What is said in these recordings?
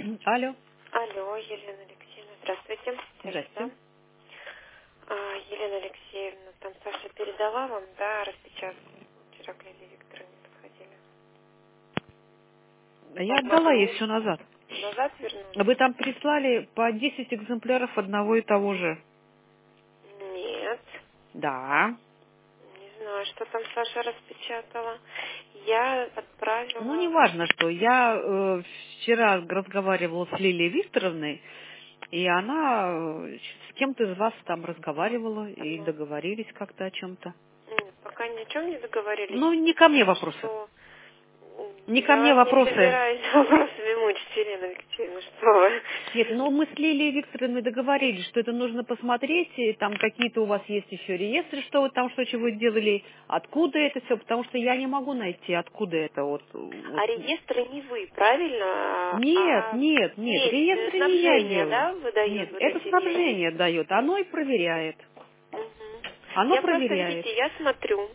Алло. Алло, Елена Алексеевна, здравствуйте. Здрасте. Елена Алексеевна, там Саша передала вам, да, распечатку. Вчера к Лилии Викторовне подходили. Я отдала ей все назад. Назад вернули? Вы там прислали по 10 экземпляров одного и того же. Нет. Да. Не знаю, что там Саша распечатала. Я отправила... Ну, неважно, что. Я вчера разговаривала с Лилией Викторовной, и она с кем-то из вас там разговаривала и договорились как-то о чем-то. Нет, пока ни о чем не договорились. Ну, не ко мне вопросы. Что... Не ко мне вопросы. Я не собираюсь вопросами мучить, Елена Алексеевна, что вы. Нет, но мы с Лилией Викторовной договорились, что это нужно посмотреть, и там какие-то у вас есть еще реестры, что вы там, что чего делали, откуда это все, потому что я не могу найти, откуда это вот. А реестры не вы, правильно? Нет, реестры не я делаю. Да, выдают? Нет, Вот это эти снабжение дает, оно и проверяет. Угу. Оно Я просто, проверяет. видите, я смотрю.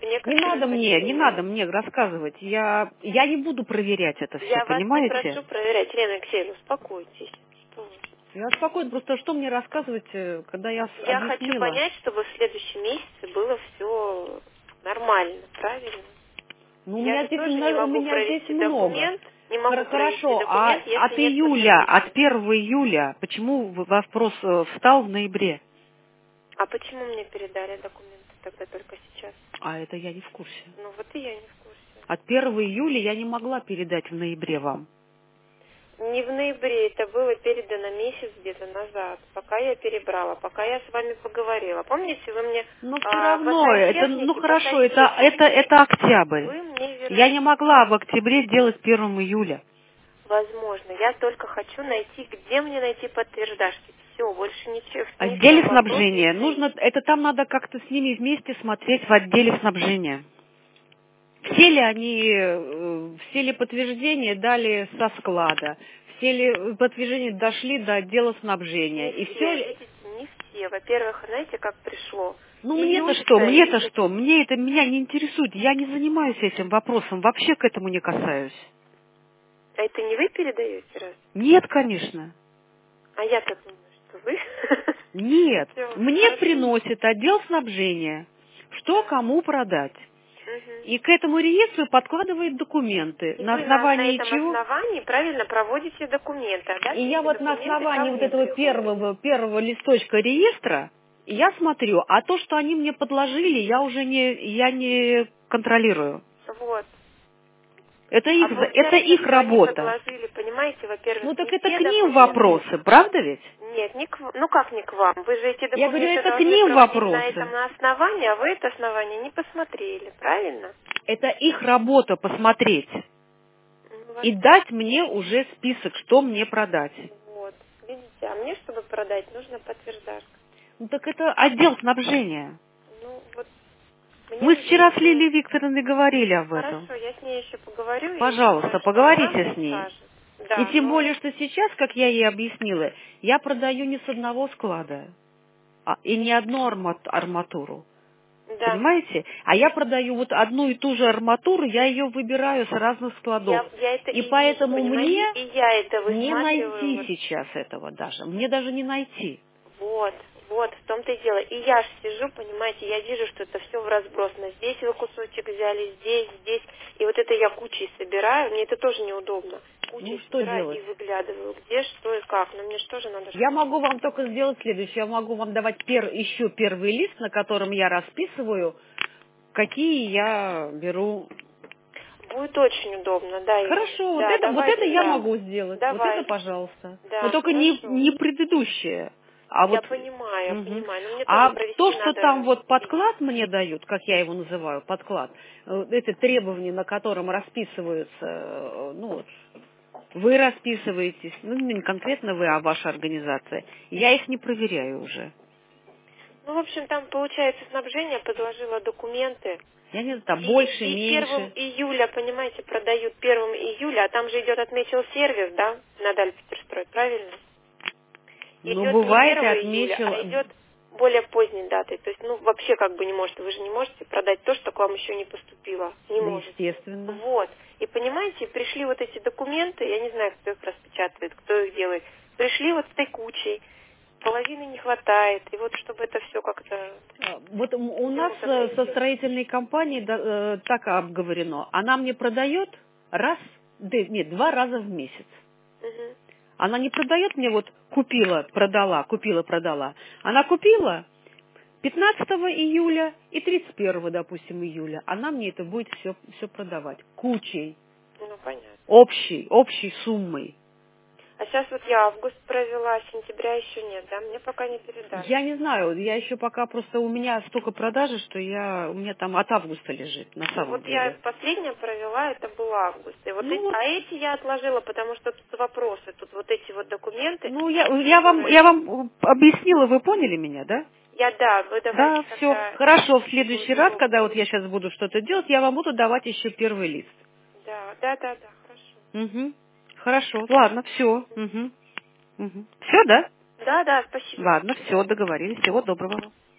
Не надо мне рассказывать. Я не буду проверять это все, Я вас не понимаете? прошу проверять, Елена Алексеевна, успокойтесь. Что вы? Я спокойно, просто что мне рассказывать, когда я Я хочу объяснила? понять, чтобы в следующем месяце было все нормально, правильно? Ну, Я же тоже не могу провести документ, не могу провести Хорошо, а документ, если от нет июля, от подтверждения. 1 июля, почему вопрос встал в ноябре? А почему мне передали документы тогда только сейчас? А это я не в курсе. Ну вот и я не в курсе. От 1 июля я не могла передать в ноябре вам. Не в ноябре, это было передано месяц где-то назад, пока я перебрала, пока я с вами поговорила. Помните, вы мне Но все равно, это, ну по хорошо, сантехнике, это октябрь. вы мне вернули. Я не могла в октябре сделать 1 июля. Возможно, я только хочу найти, где мне найти подтверждашки. Все, больше ничего. Отделе снабжения. Это там надо как-то с ними вместе смотреть в отделе снабжения. Все ли подтверждения дали со склада, все ли подтверждения дошли до отдела снабжения. Не все, видите, не все. Во-первых, знаете, как пришло? Ну мне-то что, меня не интересует, я не занимаюсь этим вопросом, вообще к этому не касаюсь. А это не вы передаете, раз? Нет, конечно. А я-то думаю, что вы. Нет, Всё, мне хорошо. приносит отдел снабжения, что кому продать. Мгм. И к этому реестру подкладывает документы, И на вы на основании этом чего... основании правильно проводите документы, да? И я вот на основании вот этого правоучетные. первого листочка реестра, я смотрю, а то, что они мне подложили, я не контролирую. Вот. Это А это получается, их что они работа. подложили, понимаете, во-первых, Ну так не это те к ним документы. вопросы, правда ведь? Нет, не к вам. Ну как не к вам? Вы же эти Я говорю, документы это к должны ним проводить на этом вопросы. на основании, а вы это основание не посмотрели, правильно? Это их работа посмотреть Ну, и дать мне уже список, что мне продать. вот. Видите, а мне, чтобы продать, нужно подтверждашка. Ну так это отдел снабжения. Ну, вот мне Мы нужно вчера с еще... Лилией Викторовной говорили об этом. Хорошо, я с ней еще поговорю, и Пожалуйста, думаю, что она поговорите мне с ней. скажет. И Да, тем но... более, что сейчас, как я ей объяснила, я продаю не с одного склада, и не одну арматуру. Да. Понимаете? А я продаю вот одну и ту же арматуру, я ее выбираю с разных складов. Я это И и вижу, поэтому мне понимаете, и я это не высматриваю. найти Вот. сейчас этого даже. Мне даже не найти. Вот, в том-то и дело. И я ж сижу, понимаете, я вижу, что это все в разбросано. Здесь вы кусочек взяли, здесь. И вот это я кучей собираю. Мне это тоже неудобно. Ну, Кучей что собираю делать? и выглядываю, где, что и как. Но мне же тоже надо... Я могу вам только сделать следующее. Я могу вам давать еще первый лист, на котором я расписываю, какие я беру. Будет очень удобно, да, Елена? Хорошо, Да, вот это давайте я так. могу сделать. Вот это, Давайте. пожалуйста. Но Да, только хорошо. не предыдущее. А Я вот, понимаю. мгм. Но мне тоже А то, провести что там надо... вот подклад мне дают, как я его называю, подклад, это требования, на котором расписываются, ну вот, вы расписываетесь, ну не конкретно вы, а ваша организация, я их не проверяю уже. Ну, в общем, там, получается, снабжение подложило документы. Я не знаю, там больше, И 1 меньше. июля, понимаете, продают 1 июля, а там же идет отметил сервис, да, на Дальпетерстрой, правильно? Ну, Идет не бывает, и 1 июля, а отмечил, идет более поздней датой. То есть, ну, вообще как бы не можете, вы же не можете продать то, что к вам еще не поступило. Не можете. естественно. Вот. И понимаете, пришли вот эти документы, я не знаю, кто их распечатывает, кто их делает, пришли вот с этой кучей, половины не хватает, и вот чтобы это все как-то... Вот у нас со строительной компанией так обговорено. Она мне продает два раза в месяц. Угу. Она не продает мне вот купила, продала. Она купила 15 июля и 31, допустим, июля. Она мне это будет все продавать. Кучей. Ну, понятно. Общей суммой. А сейчас вот я август провела, сентября еще нет, да? Мне пока не передали. Я не знаю, я еще пока просто у меня столько продажи, что у меня там от августа лежит, на самом Вот деле. я последняя провела, это был август. И вот эти я отложила, потому что тут вопросы, тут вот эти вот документы. Ну, я вам объяснила, вы поняли меня, да? Вы давайте. Да, все, хорошо, в следующий раз, буду... когда вот я сейчас буду что-то делать, я вам буду давать еще первый лист. Да, хорошо. Угу. Хорошо, ладно, все. Угу. Все, да? Да, спасибо. Ладно, все, договорились. Всего доброго.